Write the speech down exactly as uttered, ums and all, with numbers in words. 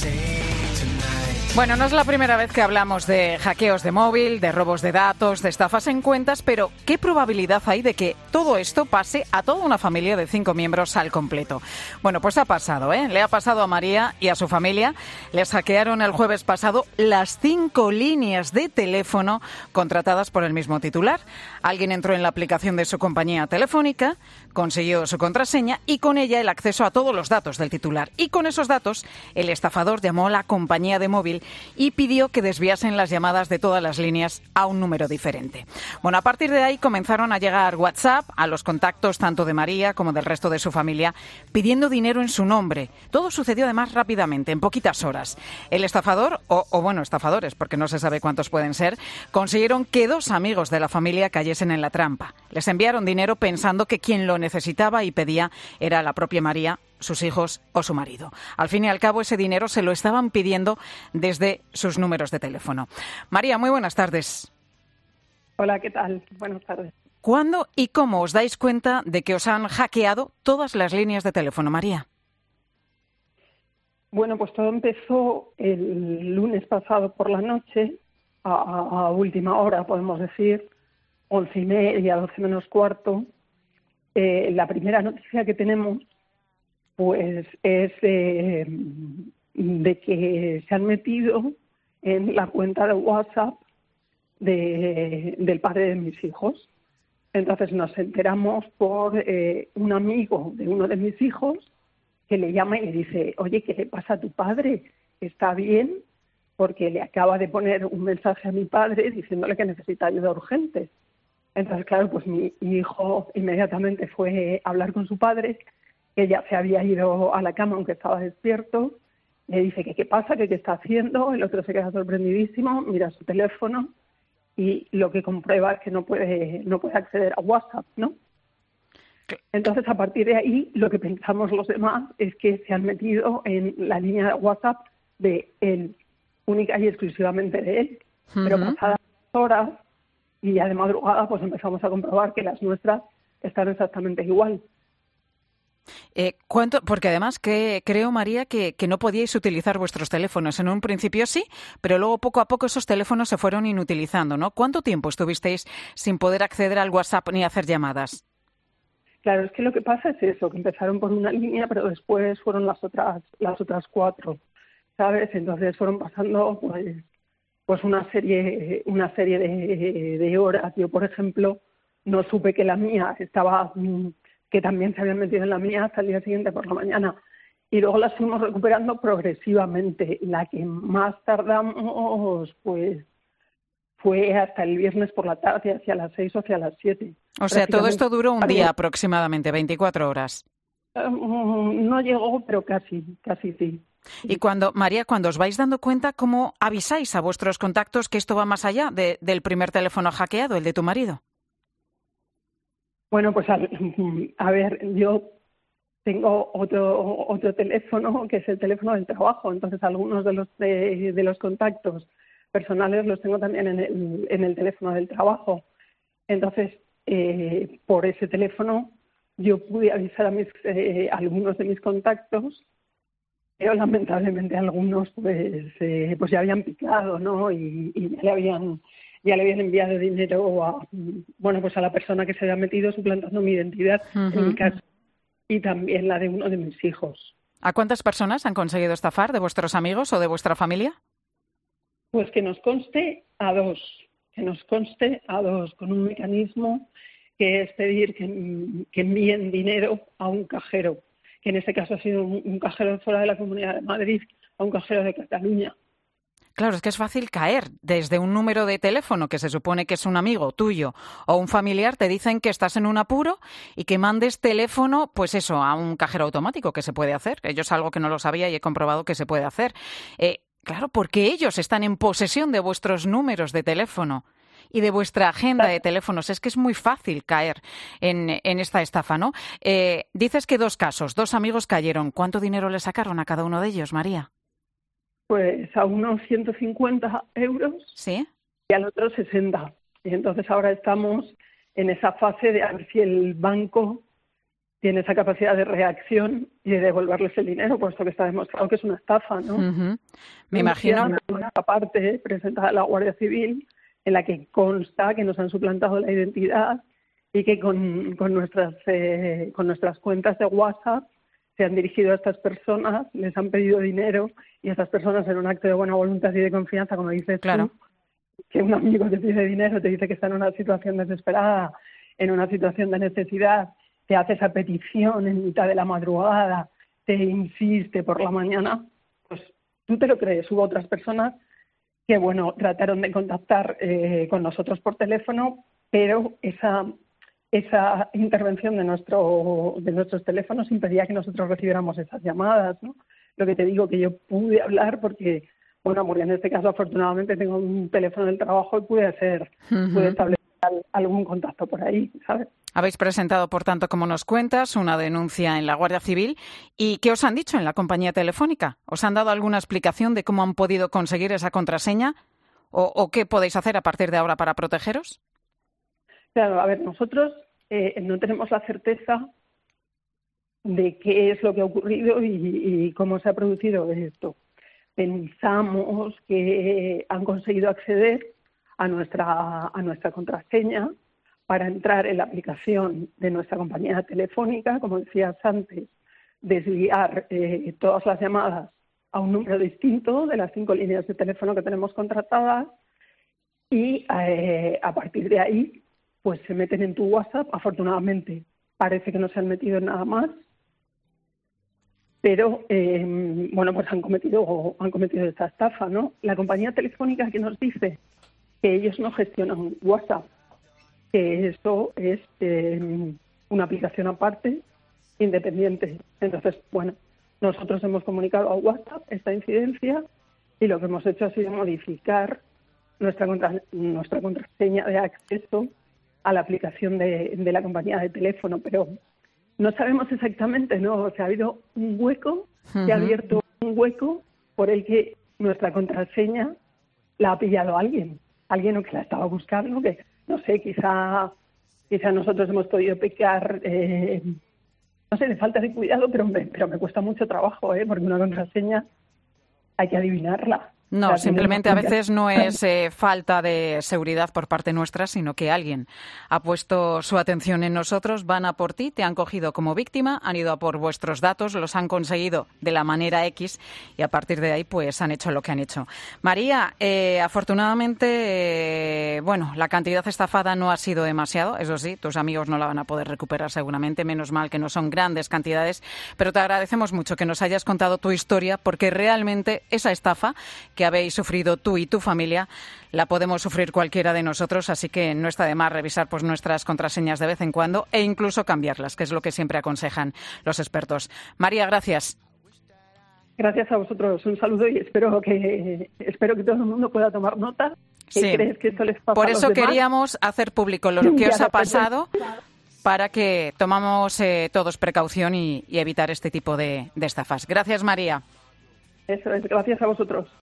Bueno, no es la primera vez que hablamos de hackeos de móvil, de robos de datos, de estafas en cuentas, pero ¿qué probabilidad hay de que todo esto pase a toda una familia de cinco miembros al completo? Bueno, pues ha pasado, ¿eh? Le ha pasado a María y a su familia. Les hackearon el jueves pasado las cinco líneas de teléfono contratadas por el mismo titular. Alguien entró en la aplicación de su compañía telefónica, consiguió su contraseña y con ella el acceso a todos los datos del titular. Y con esos datos, el estafador llamó a la compañía de móvil y pidió que desviasen las llamadas de todas las líneas a un número diferente. Bueno, a partir de ahí comenzaron a llegar WhatsApp a los contactos tanto de María como del resto de su familia pidiendo dinero en su nombre. Todo sucedió además rápidamente, en poquitas horas. El estafador, o, o bueno, estafadores, porque no se sabe cuántos pueden ser, consiguieron que dos amigos de la familia cayesen en la trampa. Les enviaron dinero pensando que quien lo necesitaba y pedía era la propia María, sus hijos o su marido. Al fin y al cabo, ese dinero se lo estaban pidiendo desde sus números de teléfono. María, muy buenas tardes. Hola, ¿qué tal? Buenas tardes. ¿Cuándo y cómo os dais cuenta de que os han hackeado todas las líneas de teléfono, María? Bueno, pues todo empezó el lunes pasado por la noche, a, a última hora, podemos decir, once y media, doce menos cuarto. Eh, la primera noticia que tenemos pues es eh, de que se han metido en la cuenta de WhatsApp de, del padre de mis hijos. Entonces nos enteramos por eh, un amigo de uno de mis hijos que le llama y le dice: oye, ¿qué le pasa a tu padre? ¿Está bien? Porque le acaba de poner un mensaje a mi padre diciéndole que necesita ayuda urgente. Entonces, claro, pues mi hijo inmediatamente fue a hablar con su padre, que ya se había ido a la cama aunque estaba despierto. Le dice que qué pasa, que qué está haciendo. El otro se queda sorprendidísimo, mira su teléfono y lo que comprueba es que no puede no puede acceder a WhatsApp, ¿no? Entonces, a partir de ahí, lo que pensamos los demás es que se han metido en la línea de WhatsApp de él, única y exclusivamente de él. Uh-huh. Pero pasadas horas y ya de madrugada, pues empezamos a comprobar que las nuestras están exactamente igual. Eh, ¿cuánto? Porque además que creo, María, que, que no podíais utilizar vuestros teléfonos. En un principio sí, pero luego poco a poco esos teléfonos se fueron inutilizando, ¿no? ¿Cuánto tiempo estuvisteis sin poder acceder al WhatsApp ni hacer llamadas? Claro, es que lo que pasa es eso, que empezaron por una línea, pero después fueron las otras las otras cuatro, ¿sabes? Entonces fueron pasando pues pues una serie una serie de, de horas. Yo, por ejemplo, no supe que la mía estaba... que también se habían metido en la mía hasta el día siguiente por la mañana. Y luego las fuimos recuperando progresivamente. La que más tardamos, pues, fue hasta el viernes por la tarde, hacia las seis o hacia las siete. O sea, todo esto duró un día aproximadamente, veinticuatro horas. No llegó, pero casi, casi sí. Y cuando, María, cuando os vais dando cuenta, ¿cómo avisáis a vuestros contactos que esto va más allá de, del primer teléfono hackeado, el de tu marido? Bueno, pues a, a ver, yo tengo otro otro teléfono que es el teléfono del trabajo, entonces algunos de los de, de los contactos personales los tengo también en el, en el teléfono del trabajo. Entonces, eh, por ese teléfono yo pude avisar a mis eh, a algunos de mis contactos, pero lamentablemente algunos pues eh, pues ya habían picado, ¿no? Y, y ya le habían ya le habían enviado dinero a, bueno, pues a la persona que se había metido suplantando mi identidad, uh-huh. en mi caso, y también la de uno de mis hijos. ¿A cuántas personas han conseguido estafar, de vuestros amigos o de vuestra familia? Pues que nos conste a dos, que nos conste a dos, con un mecanismo que es pedir que, que envíen dinero a un cajero, que en este caso ha sido un, un cajero fuera de la Comunidad de Madrid, a un cajero de Cataluña. Claro, es que es fácil caer desde un número de teléfono que se supone que es un amigo tuyo o un familiar, te dicen que estás en un apuro y que mandes teléfono, pues eso, a un cajero automático, que se puede hacer. Yo es algo que no lo sabía y he comprobado que se puede hacer. Eh, claro, porque ellos están en posesión de vuestros números de teléfono y de vuestra agenda de teléfonos. Es que es muy fácil caer en, en esta estafa, ¿no? Eh, dices que dos casos, dos amigos cayeron. ¿Cuánto dinero le sacaron a cada uno de ellos, María? Pues a unos ciento cincuenta euros, ¿sí? Y al otro sesenta. Y entonces ahora estamos en esa fase de a ver si el banco tiene esa capacidad de reacción y de devolverles el dinero, puesto que está demostrado que es una estafa, ¿no? Uh-huh. Me imagino. Una parte presentada a la Guardia Civil en la que consta que nos han suplantado la identidad y que con, con nuestras eh, con nuestras cuentas de WhatsApp se han dirigido a estas personas, les han pedido dinero y estas personas, en un acto de buena voluntad y de confianza, como dices claro. tú, que un amigo te pide dinero, te dice que está en una situación desesperada, en una situación de necesidad, te hace esa petición en mitad de la madrugada, te insiste por la mañana, pues tú te lo crees. Hubo otras personas que, bueno, trataron de contactar eh, con nosotros por teléfono, pero esa esa intervención de nuestro de nuestros teléfonos impedía que nosotros recibiéramos esas llamadas, ¿no? Lo que te digo, que yo pude hablar porque, bueno, porque en este caso afortunadamente tengo un teléfono del trabajo y pude hacer, uh-huh. pude establecer algún contacto por ahí, ¿sabes? Habéis presentado, por tanto, como nos cuentas, una denuncia en la Guardia Civil. ¿Y qué os han dicho en la compañía telefónica? ¿Os han dado alguna explicación de cómo han podido conseguir esa contraseña? ¿O, o qué podéis hacer a partir de ahora para protegeros? Claro, a ver, nosotros eh, no tenemos la certeza de qué es lo que ha ocurrido y, y cómo se ha producido esto. Pensamos que han conseguido acceder a nuestra, a nuestra contraseña para entrar en la aplicación de nuestra compañía telefónica, como decías antes, desviar eh, todas las llamadas a un número distinto de las cinco líneas de teléfono que tenemos contratadas y eh, a partir de ahí pues se meten en tu WhatsApp. Afortunadamente parece que no se han metido en nada más, pero eh, bueno, pues han cometido han cometido esta estafa, ¿no? La compañía telefónica que nos dice que ellos no gestionan WhatsApp, que eso es eh, una aplicación aparte, independiente. Entonces, bueno, nosotros hemos comunicado a WhatsApp esta incidencia y lo que hemos hecho ha sido modificar nuestra contra, nuestra contraseña de acceso a la aplicación de, de la compañía de teléfono, pero no sabemos exactamente, ¿no? O sea, ha habido un hueco, uh-huh. se ha abierto un hueco por el que nuestra contraseña la ha pillado alguien, alguien que la estaba buscando, que no sé, quizá quizá nosotros hemos podido pecar, eh, no sé, de falta de cuidado, pero me, pero me cuesta mucho trabajo, ¿eh? Porque una contraseña hay que adivinarla. No, o sea, simplemente a veces no es eh, falta de seguridad por parte nuestra, sino que alguien ha puesto su atención en nosotros, van a por ti, te han cogido como víctima, han ido a por vuestros datos, los han conseguido de la manera X y a partir de ahí pues han hecho lo que han hecho. María, eh, afortunadamente, eh, bueno, la cantidad estafada no ha sido demasiado, eso sí, tus amigos no la van a poder recuperar seguramente, menos mal que no son grandes cantidades, pero te agradecemos mucho que nos hayas contado tu historia porque realmente esa estafa que habéis sufrido tú y tu familia, la podemos sufrir cualquiera de nosotros, así que no está de más revisar pues nuestras contraseñas de vez en cuando e incluso cambiarlas, que es lo que siempre aconsejan los expertos. María, gracias. Gracias a vosotros, un saludo y espero que espero que todo el mundo pueda tomar nota. Sí. ¿Crees que esto les pasa Por a los eso demás? queríamos hacer público lo que os ha pasado para que tomamos eh, todos precaución y, y evitar este tipo de, de estafas. Gracias, María. Eso es, gracias a vosotros.